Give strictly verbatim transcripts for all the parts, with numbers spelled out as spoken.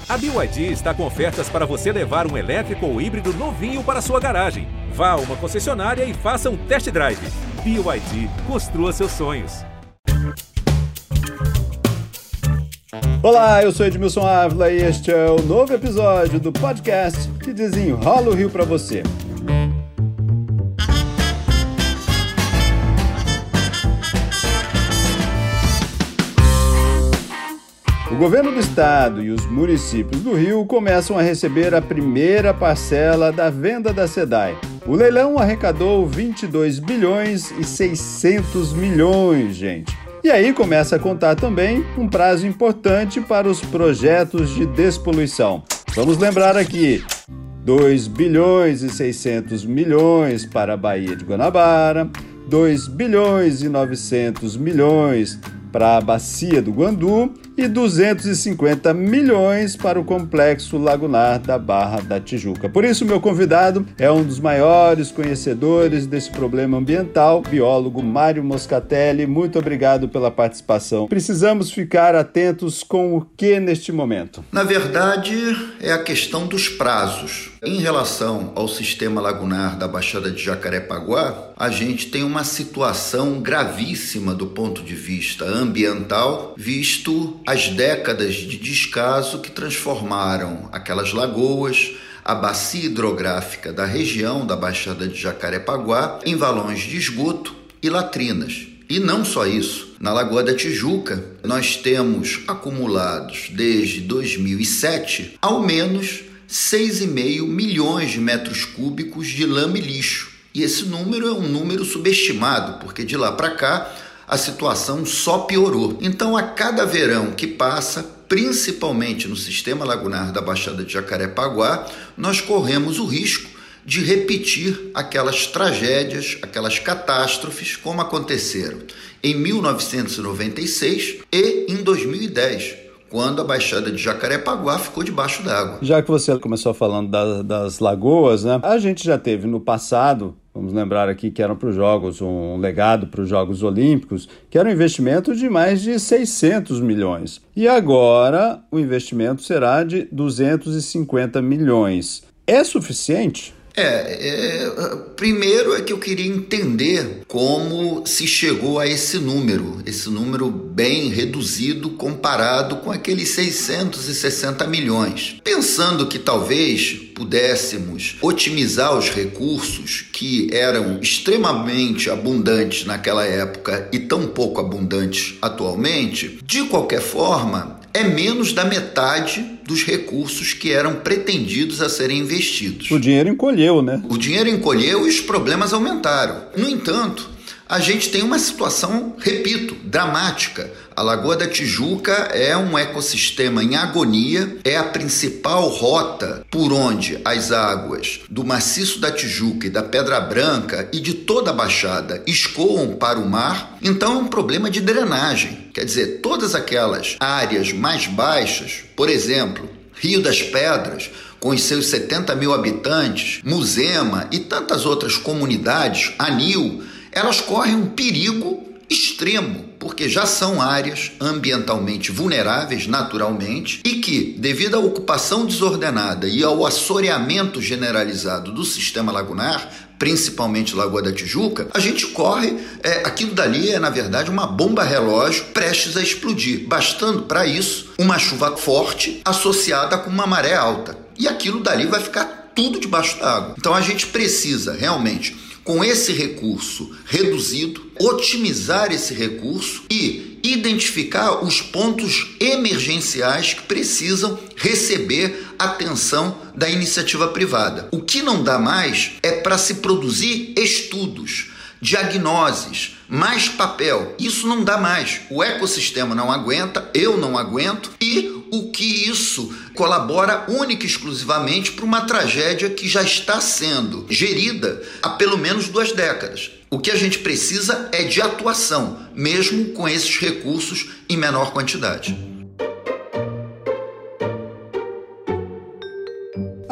A B Y D está com ofertas para você levar um elétrico ou híbrido novinho para sua garagem. Vá a uma concessionária e faça um test drive. B Y D, construa seus sonhos. Olá, eu sou Edmilson Ávila e este é o novo episódio do podcast que desenrola o Rio para você. O governo do estado e os municípios do Rio começam a receber a primeira parcela da venda da SEDAI. O leilão arrecadou vinte e dois bilhões e seiscentos milhões, gente. E aí começa a contar também um prazo importante para os projetos de despoluição. Vamos lembrar aqui, dois bilhões e seiscentos milhões para a Baía de Guanabara, dois bilhões e novecentos milhões para a Bacia do Guandu e duzentos e cinquenta milhões para o Complexo Lagunar da Barra da Tijuca. Por isso, meu convidado é um dos maiores conhecedores desse problema ambiental, biólogo Mário Moscatelli. Muito obrigado pela participação. Precisamos ficar atentos com o que neste momento? Na verdade, é a questão dos prazos. Em relação ao sistema lagunar da Baixada de Jacarepaguá, a gente tem uma situação gravíssima do ponto de vista ambiental, visto as décadas de descaso que transformaram aquelas lagoas, a bacia hidrográfica da região da Baixada de Jacarepaguá, em valões de esgoto e latrinas. E não só isso, na Lagoa da Tijuca, nós temos acumulados desde dois mil e sete ao menos seis vírgula cinco milhões de metros cúbicos de lama e lixo. E esse número é um número subestimado, porque de lá para cá a situação só piorou. Então, a cada verão que passa, principalmente no sistema lagunar da Baixada de Jacarepaguá, nós corremos o risco de repetir aquelas tragédias, aquelas catástrofes como aconteceram em mil novecentos e noventa e seis e em dois mil e dez, quando a Baixada de Jacarepaguá ficou debaixo d'água. Já que você começou falando das, das lagoas, né? A gente já teve no passado, vamos lembrar aqui que eram para os Jogos, um legado para os Jogos Olímpicos, que era um investimento de mais de seiscentos milhões. E agora o investimento será de duzentos e cinquenta milhões. É suficiente? É, é, primeiro é que eu queria entender como se chegou a esse número, esse número bem reduzido comparado com aqueles seiscentos e sessenta milhões. Pensando que talvez pudéssemos otimizar os recursos que eram extremamente abundantes naquela época e tão pouco abundantes atualmente, de qualquer forma, é menos da metade dos recursos que eram pretendidos a serem investidos. O dinheiro encolheu, né? O dinheiro encolheu e os problemas aumentaram. No entanto, a gente tem uma situação, repito, dramática. A Lagoa da Tijuca é um ecossistema em agonia, é a principal rota por onde as águas do Maciço da Tijuca e da Pedra Branca e de toda a Baixada escoam para o mar. Então é um problema de drenagem. Quer dizer, todas aquelas áreas mais baixas, por exemplo, Rio das Pedras, com os seus setenta mil habitantes, Muzema e tantas outras comunidades, Anil, elas correm um perigo extremo, porque já são áreas ambientalmente vulneráveis naturalmente e que, devido à ocupação desordenada e ao assoreamento generalizado do sistema lagunar, principalmente Lagoa da Tijuca, a gente corre, é, aquilo dali é na verdade uma bomba relógio prestes a explodir, bastando para isso uma chuva forte associada com uma maré alta. E aquilo dali vai ficar tudo debaixo d'água. Então a gente precisa realmente, com esse recurso reduzido, otimizar esse recurso e identificar os pontos emergenciais que precisam receber atenção da iniciativa privada. O que não dá mais é para se produzir estudos, diagnoses, mais papel. Isso não dá mais. O ecossistema não aguenta, eu não aguento e o que isso colabora única e exclusivamente para uma tragédia que já está sendo gerida há pelo menos duas décadas. O que a gente precisa é de atuação, mesmo com esses recursos em menor quantidade.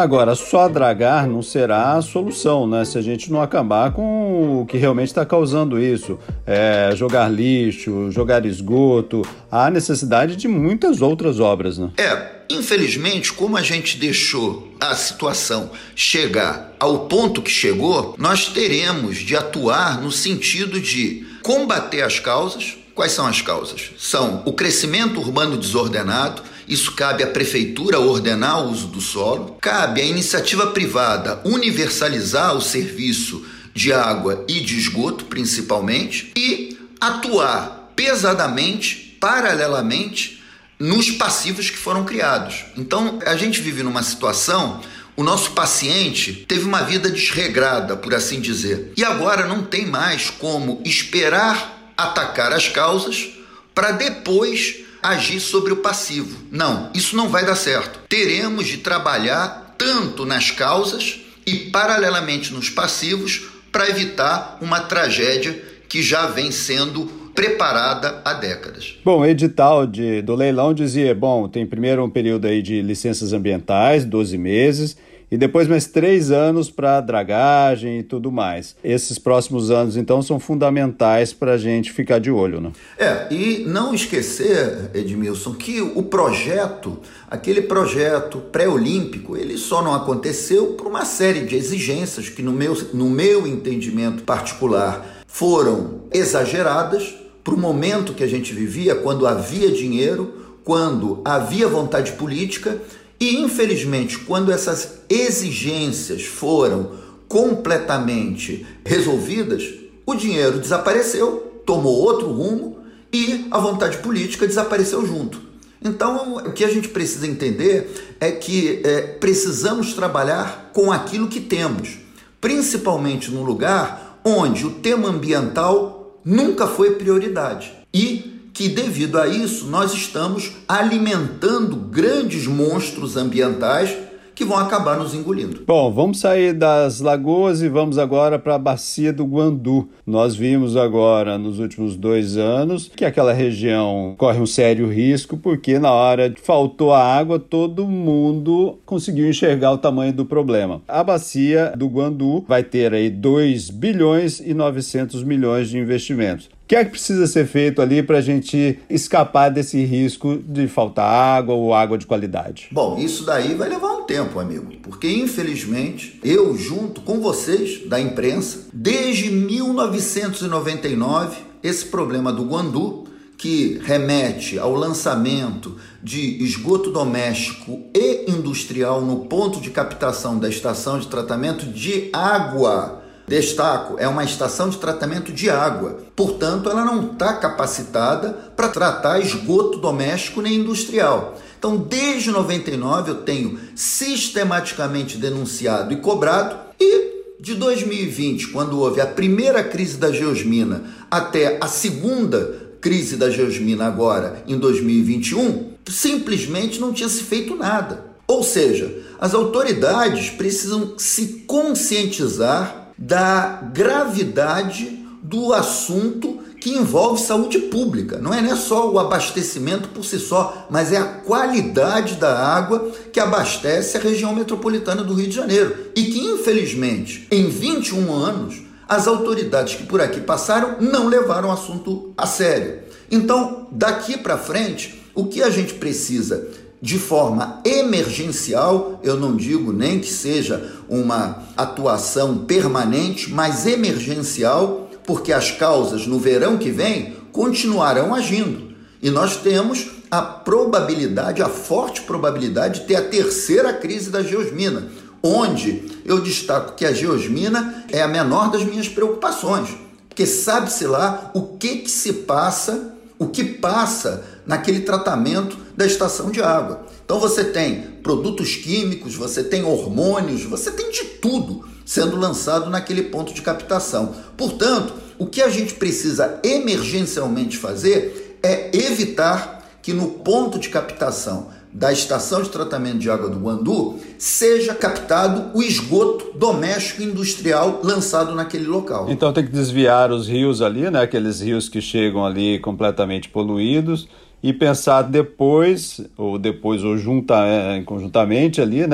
Agora, só dragar não será a solução, né? Se a gente não acabar com o que realmente está causando isso, é, jogar lixo, jogar esgoto, há necessidade de muitas outras obras, né? É, infelizmente, como a gente deixou a situação chegar ao ponto que chegou, nós teremos de atuar no sentido de combater as causas. Quais são as causas? São o crescimento urbano desordenado, isso cabe à prefeitura ordenar o uso do solo, cabe à iniciativa privada universalizar o serviço de água e de esgoto, principalmente, e atuar pesadamente, paralelamente, nos passivos que foram criados. Então, a gente vive numa situação, o nosso paciente teve uma vida desregrada, por assim dizer, e agora não tem mais como esperar atacar as causas para depois agir sobre o passivo. Não, isso não vai dar certo. Teremos de trabalhar tanto nas causas e paralelamente nos passivos para evitar uma tragédia que já vem sendo preparada há décadas. Bom, o edital de, do leilão dizia, bom, tem primeiro um período aí de licenças ambientais, doze meses, e depois mais três anos para dragagem e tudo mais. Esses próximos anos, então, são fundamentais para a gente ficar de olho, né? É, e não esquecer, Edmilson, que o projeto, aquele projeto pré-olímpico, ele só não aconteceu por uma série de exigências que, no meu, no meu entendimento particular, foram exageradas para o momento que a gente vivia, quando havia dinheiro, quando havia vontade política. E, infelizmente, quando essas exigências foram completamente resolvidas, o dinheiro desapareceu, tomou outro rumo e a vontade política desapareceu junto. Então, o que a gente precisa entender é que é, precisamos trabalhar com aquilo que temos, principalmente num lugar onde o tema ambiental nunca foi prioridade e que, devido a isso, nós estamos alimentando grandes monstros ambientais que vão acabar nos engolindo. Bom, vamos sair das lagoas e vamos agora para a bacia do Guandu. Nós vimos agora, nos últimos dois anos, que aquela região corre um sério risco, porque na hora que faltou a água, todo mundo conseguiu enxergar o tamanho do problema. A bacia do Guandu vai ter aí dois bilhões e novecentos milhões de investimentos. O que é que precisa ser feito ali para a gente escapar desse risco de faltar água ou água de qualidade? Bom, isso daí vai levar um tempo, amigo, porque infelizmente eu, junto com vocês da imprensa, desde mil novecentos e noventa e nove, esse problema do Guandu, que remete ao lançamento de esgoto doméstico e industrial no ponto de captação da estação de tratamento de água. Destaco, é uma estação de tratamento de água, portanto ela não está capacitada para tratar esgoto doméstico nem industrial. Então, desde noventa e nove eu tenho sistematicamente denunciado e cobrado, e de dois mil e vinte, quando houve a primeira crise da geosmina, até a segunda crise da geosmina agora, em dois mil e vinte e um, simplesmente não tinha se feito nada. Ou seja, as autoridades precisam se conscientizar da gravidade do assunto que envolve saúde pública. Não é, não é só o abastecimento por si só, mas é a qualidade da água que abastece a região metropolitana do Rio de Janeiro. E que, infelizmente, em vinte e um anos, as autoridades que por aqui passaram não levaram o assunto a sério. Então, daqui para frente, o que a gente precisa de forma emergencial, eu não digo nem que seja uma atuação permanente, mas emergencial, porque as causas no verão que vem continuarão agindo. E nós temos a probabilidade, a forte probabilidade de ter a terceira crise da geosmina, onde eu destaco que a geosmina é a menor das minhas preocupações, porque sabe-se lá o que, que se passa, o que passa naquele tratamento da estação de água. Então você tem produtos químicos, você tem hormônios, você tem de tudo sendo lançado naquele ponto de captação. Portanto, o que a gente precisa emergencialmente fazer é evitar que no ponto de captação da estação de tratamento de água do Guandu seja captado o esgoto doméstico e industrial lançado naquele local. Então tem que desviar os rios ali, né? Aqueles rios que chegam ali completamente poluídos, e pensar depois, ou depois ou junta, é, conjuntamente ali, né?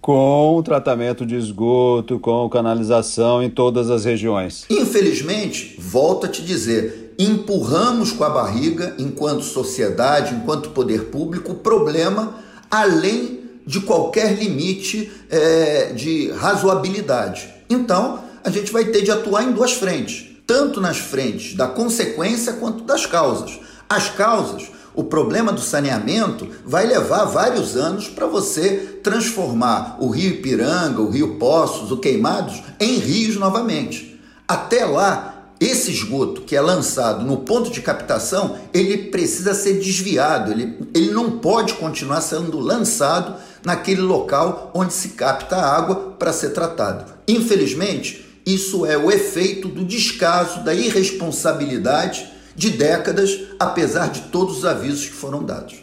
com o tratamento de esgoto, com canalização em todas as regiões. Infelizmente, volto a te dizer, empurramos com a barriga, enquanto sociedade, enquanto poder público, o problema além de qualquer limite é, de razoabilidade. Então, a gente vai ter de atuar em duas frentes, tanto nas frentes da consequência quanto das causas. As causas, o problema do saneamento vai levar vários anos para você transformar o Rio Ipiranga, o Rio Poços, o Queimados em rios novamente. Até lá, esse esgoto que é lançado no ponto de captação, ele precisa ser desviado, ele, ele não pode continuar sendo lançado naquele local onde se capta a água para ser tratado. Infelizmente, isso é o efeito do descaso, da irresponsabilidade de décadas, apesar de todos os avisos que foram dados.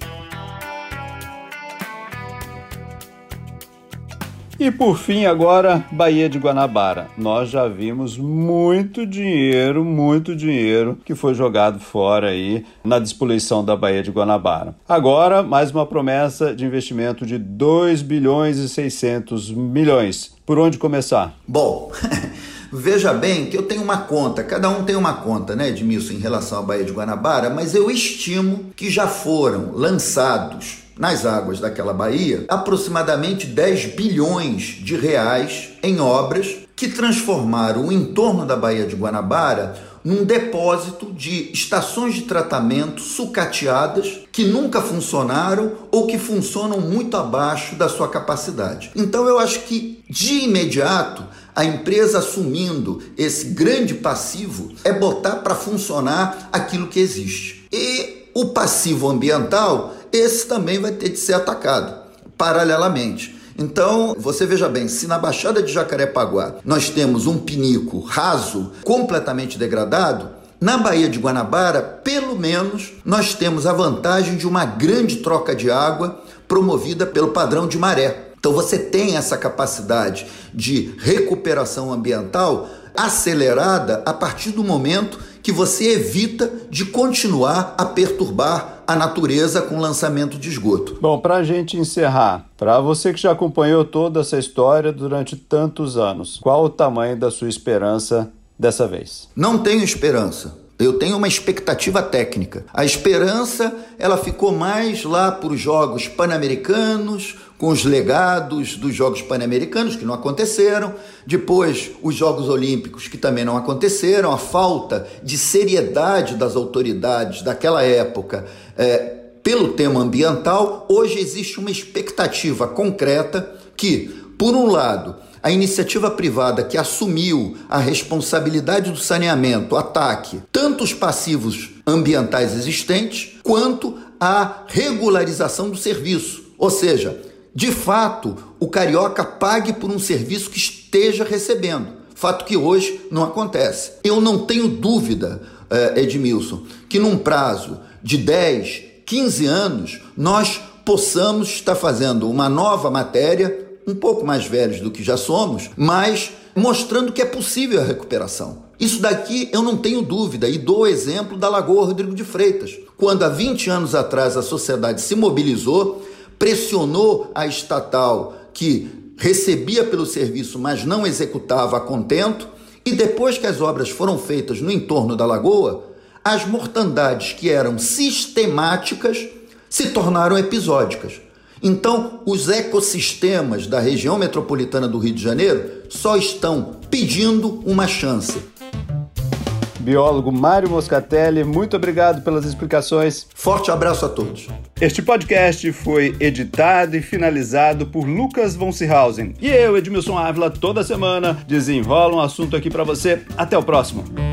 E por fim, agora, Baía de Guanabara. Nós já vimos muito dinheiro, muito dinheiro que foi jogado fora aí na despoluição da Baía de Guanabara. Agora, mais uma promessa de investimento de dois bilhões e seiscentos milhões. Por onde começar? Bom, veja bem que eu tenho uma conta, cada um tem uma conta, né, Edmilson, em relação à Baía de Guanabara, mas eu estimo que já foram lançados nas águas daquela baía, aproximadamente dez bilhões de reais em obras que transformaram o entorno da Baía de Guanabara num depósito de estações de tratamento sucateadas que nunca funcionaram ou que funcionam muito abaixo da sua capacidade. Então eu acho que, de imediato, a empresa assumindo esse grande passivo é botar para funcionar aquilo que existe. E o passivo ambiental, esse também vai ter de ser atacado, paralelamente. Então, você veja bem, se na Baixada de Jacarepaguá nós temos um pinico raso, completamente degradado, na Baía de Guanabara, pelo menos, nós temos a vantagem de uma grande troca de água promovida pelo padrão de maré. Então, você tem essa capacidade de recuperação ambiental acelerada a partir do momento que você evita de continuar a perturbar a natureza com o lançamento de esgoto. Bom, para a gente encerrar, para você que já acompanhou toda essa história durante tantos anos, qual o tamanho da sua esperança dessa vez? Não tenho esperança. Eu tenho uma expectativa técnica. A esperança, ela ficou mais lá por Jogos Pan-Americanos, com os legados dos Jogos Pan-Americanos, que não aconteceram. Depois, os Jogos Olímpicos, que também não aconteceram. A falta de seriedade das autoridades daquela época é, pelo tema ambiental. Hoje existe uma expectativa concreta que, por um lado, a iniciativa privada que assumiu a responsabilidade do saneamento ataque tanto os passivos ambientais existentes quanto a regularização do serviço. Ou seja, de fato, o carioca pague por um serviço que esteja recebendo. Fato que hoje não acontece. Eu não tenho dúvida, Edmilson, que num prazo de dez, quinze anos nós possamos estar fazendo uma nova matéria, um pouco mais velhos do que já somos, mas mostrando que é possível a recuperação. Isso daqui eu não tenho dúvida, e dou o exemplo da Lagoa Rodrigo de Freitas, quando há vinte anos atrás a sociedade se mobilizou, pressionou a estatal que recebia pelo serviço, mas não executava a contento, e depois que as obras foram feitas no entorno da lagoa, as mortandades que eram sistemáticas se tornaram episódicas. Então, os ecossistemas da região metropolitana do Rio de Janeiro só estão pedindo uma chance. Biólogo Mário Moscatelli, muito obrigado pelas explicações. Forte abraço a todos. Este podcast foi editado e finalizado por Lucas von Seehausen. E eu, Edmilson Ávila, toda semana desenrola um assunto aqui para você. Até o próximo.